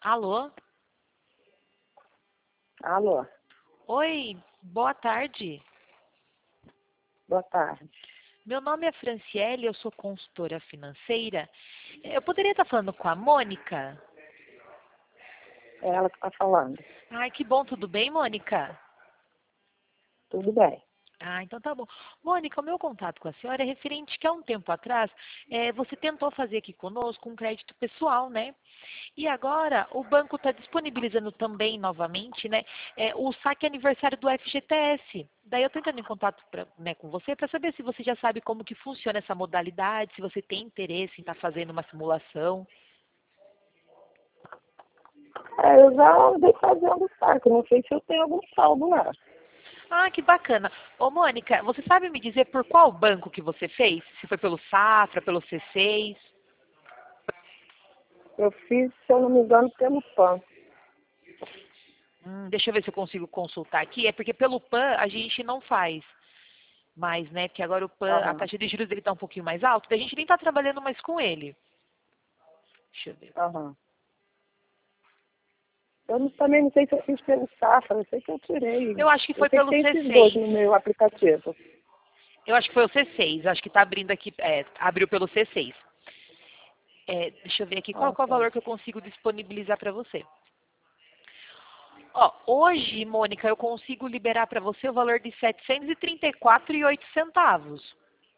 Alô? Alô, Oi, boa tarde. boa tarde. Meu nome é Franciele, eu sou consultora financeira. Eu poderia estar falando com a Mônica? É ela que está falando. Ai, que bom, tudo bem, Mônica? Tudo bem. Ah, então tá bom. Mônica, o meu contato com a senhora é referente que há um tempo atrás você tentou fazer aqui conosco um crédito pessoal, né? E agora o banco está disponibilizando também novamente, né, o saque aniversário do FGTS. Daí eu tô entrando em contato com você para saber se você já sabe como que funciona essa modalidade, se você tem interesse em estar fazendo uma simulação. Eu já andei fazendo saco, não sei se eu tenho algum saldo lá. Ah, que bacana. Ô, Mônica, você sabe me dizer por qual banco que você fez? Se foi pelo Safra, pelo C6? Eu fiz, se eu não me engano, pelo PAN. Deixa eu ver se eu consigo consultar aqui. É porque pelo PAN a gente não faz mais, né? Porque agora o PAN, a Aham, taxa de juros dele está um pouquinho mais alta, daí a gente nem está trabalhando mais com ele. Deixa eu ver. aham. Também não sei se eu fiz pelo Safra, não sei se eu tirei. Eu acho que Eu foi sei que pelo tem esses dois C6. no meu aplicativo. Eu acho que foi o C6. Acho que está abrindo aqui, abriu pelo C6. Deixa eu ver aqui qual Ah, que é o tá. valor que eu consigo disponibilizar para você. Ó, hoje, Mônica, eu consigo liberar para você o valor de R$ 734,08.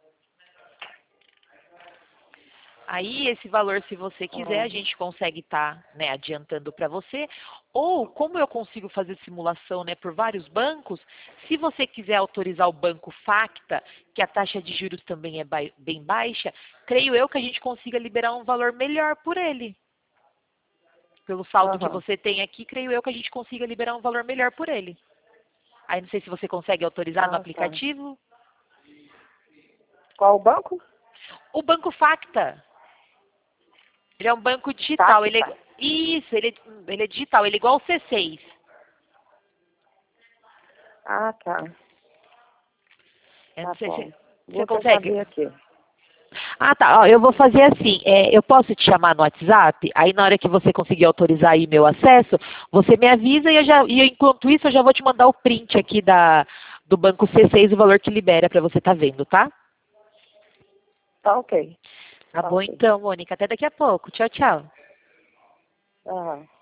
Aí, esse valor, se você quiser, a Ah, gente consegue estar adiantando para você. Ou, como eu consigo fazer simulação por vários bancos, se você quiser autorizar o banco Facta, que a taxa de juros também é bem baixa, creio eu que a gente consiga liberar um valor melhor por ele. Pelo saldo que aham. você tem aqui, creio eu que a gente consiga liberar um valor melhor por ele. Aí, não sei se você consegue autorizar no Ah, tá. aplicativo. Qual o banco? O banco Facta. Ele é um banco digital. Tacta. Isso, ele é digital. Ele é igual o C6. Ah, tá. Eu não Tá sei bom. se você Vou tentar consegue. ver aqui. Ah, tá. Ó, eu vou fazer assim. Eu posso te chamar no WhatsApp? Aí, na hora que você conseguir autorizar aí meu acesso, você me avisa enquanto isso, eu já vou te mandar o print aqui do banco C6, o valor que libera para você estar vendo, tá? Tá ok. Tá Tá bom ok. então, Mônica. Até daqui a pouco. Tchau, tchau. Aham.